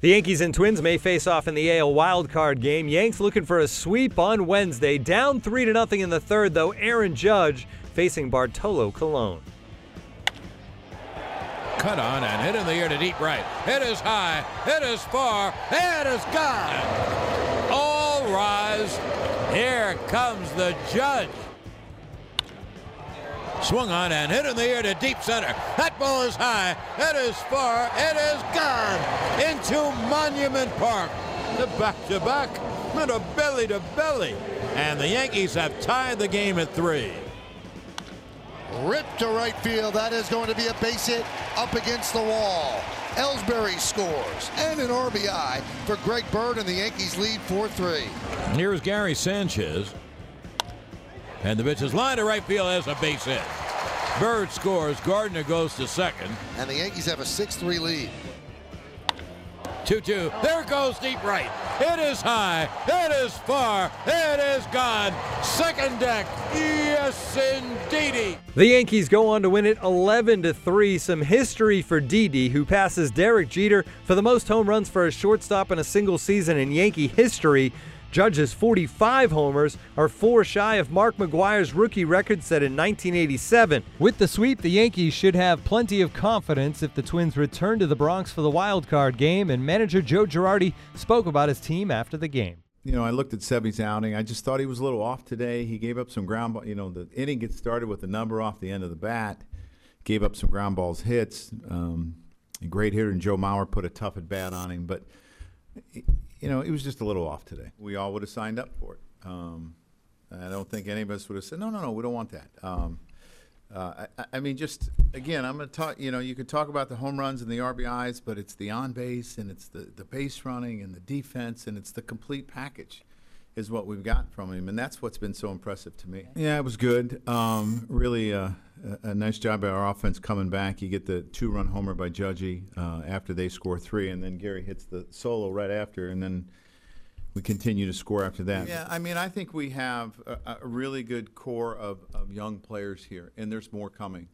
The Yankees and Twins may face off in the AL wildcard game. Yanks looking for a sweep on Wednesday. Down 3-0 in the third, though. Aaron Judge facing Bartolo Colon. Cut on and hit in the air to deep right. Hit is high, hit is far, hit is gone. All rise. Here comes the Judge. Swung on and hit in the air to deep center. That ball is high, it is far, it is gone into Monument Park. The back-to-back, and a belly-to-belly. And the Yankees have tied the game at 3. Ripped to right field. That is going to be a base hit up against the wall. Ellsbury scores, and an RBI for Greg Bird, and the Yankees lead 4-3. Here's Gary Sanchez. And the pitch is lined to right field as a base hit. Bird scores. Gardner goes to second. And the Yankees have a 6-3 lead. 2-2. There goes deep right. It is high. It is far. It is gone. Second deck. Yes, indeedy. The Yankees go on to win it 11-3. Some history for Didi, who passes Derek Jeter for the most home runs for a shortstop in a single season in Yankee history. Judge's 45 homers are 4 shy of Mark McGwire's rookie record set in 1987. With the sweep, the Yankees should have plenty of confidence if the Twins return to the Bronx for the wild card game, and manager Joe Girardi spoke about his team after the game. You know, I looked at Sevy's outing. I just thought he was a little off today. He gave up some ground ball. You know, the inning gets started with a number off the end of the bat. Gave up some ground balls hits. A great hitter, and Joe Mauer put a tough at bat on him, but you know, it was just a little off today. We all would have signed up for it. I don't think any of us would have said, no, we don't want that. I mean, just, again, I'm going to talk, you know, you could talk about the home runs and the RBIs, but it's the on-base and it's the base running and the defense, and it's the complete package is what we've got from him, and that's what's been so impressive to me. Yeah, it was good. Really a nice job by our offense coming back. You get the 2-run homer by Judgy after they score 3, and then Gary hits the solo right after, and then we continue to score after that. Yeah, I mean, I think we have a really good core of young players here, and there's more coming.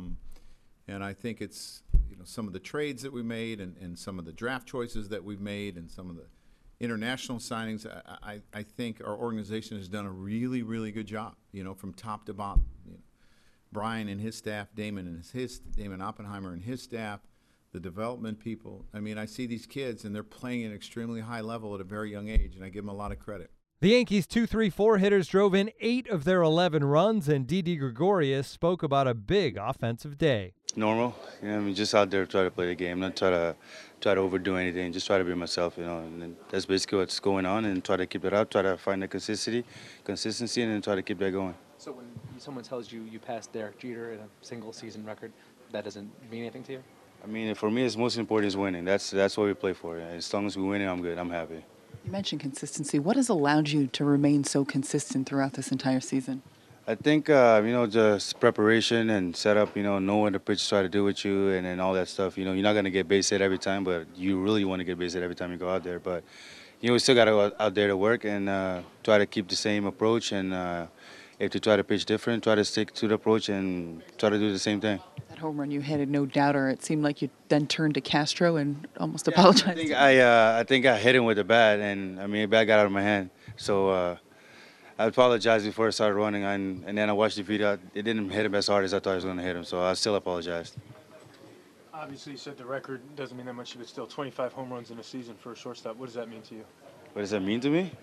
And I think it's, you know, some of the trades that we made and some of the draft choices that we've made and some of the international signings. I think our organization has done a really, really good job, you know, from top to bottom. You know, Brian and his staff, Damon Oppenheimer and his staff, the development people. I mean, I see these kids, and they're playing at an extremely high level at a very young age, and I give them a lot of credit. The Yankees' 2-3-4 hitters drove in 8 of their 11 runs, and Didi Gregorius spoke about a big offensive day. Normal, you know, I mean, just out there to try to play the game, not try to overdo anything, just try to be myself, you know, and that's basically what's going on, and try to keep it up, try to find the consistency, and then try to keep that going. So when someone tells you you passed Derek Jeter in a single season record, that doesn't mean anything to you? I mean, for me, it's most important is winning. That's what we play for. As long as we win, I'm good. I'm happy. You mentioned consistency. What has allowed you to remain so consistent throughout this entire season? I think, you know, just preparation and setup, you know what the pitchers try to do with you and then all that stuff. You know, you're not going to get base hit every time, but you really want to get base hit every time you go out there. But, you know, we still got to go out there to work and try to keep the same approach. And if you try to pitch different, try to stick to the approach and try to do the same thing. That home run you hit had no doubter. It seemed like you then turned to Castro and almost apologized. I think I hit him with the bat, and, I mean, the bat got out of my hand. So I apologized before I started running, and then I watched the video. It didn't hit him as hard as I thought it was going to hit him, so I still apologized. Obviously, you said the record doesn't mean that much, but still 25 home runs in a season for a shortstop. What does that mean to you? What does that mean to me?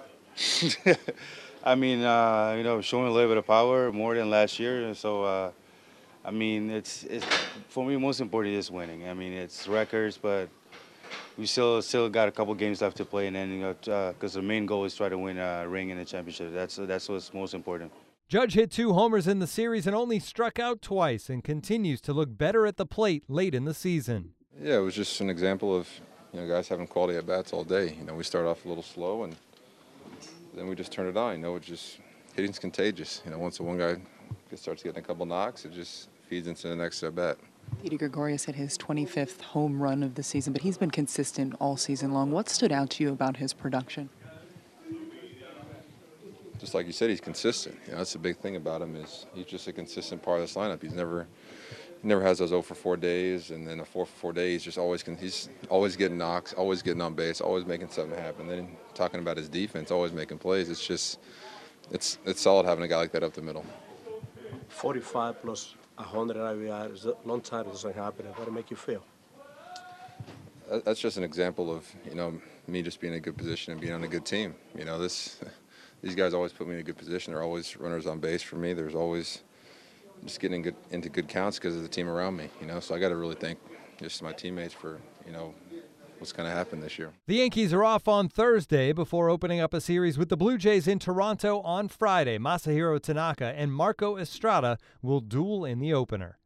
I mean, you know, showing a little bit of power more than last year. So, I mean, it's for me, most important is winning. I mean, it's records, but we still got a couple games left to play, and then, you know, because the main goal is try to win a ring in the championship. That's what's most important. Judge hit 2 homers in the series and only struck out twice, and continues to look better at the plate late in the season. Yeah, it was just an example of, you know, guys having quality at bats all day. You know, we start off a little slow, and then we just turn it on. You know, hitting's contagious. You know, once the one guy starts getting a couple knocks, it just feeds into the next at bat. Didi Gregorius hit his 25th home run of the season, but he's been consistent all season long. What stood out to you about his production? Just like you said, he's consistent. You know, that's the big thing about him is he's just a consistent part of this lineup. He's never he never has those 0 for 4 days, and then a 4 for 4 days. He's always getting knocks, always getting on base, always making something happen. Then talking about his defense, always making plays. It's just it's solid having a guy like that up the middle. 45 plus 100 RBI is a long time. It doesn't happen. How does it make you feel? That's just an example of, you know, me just being in a good position and being on a good team. You know, these guys always put me in a good position. They're always runners on base for me. There's always just getting into good counts because of the team around me. You know, so I got to really thank just my teammates for, you know, what's going to happen this year. The Yankees are off on Thursday before opening up a series with the Blue Jays in Toronto on Friday. Masahiro Tanaka and Marco Estrada will duel in the opener.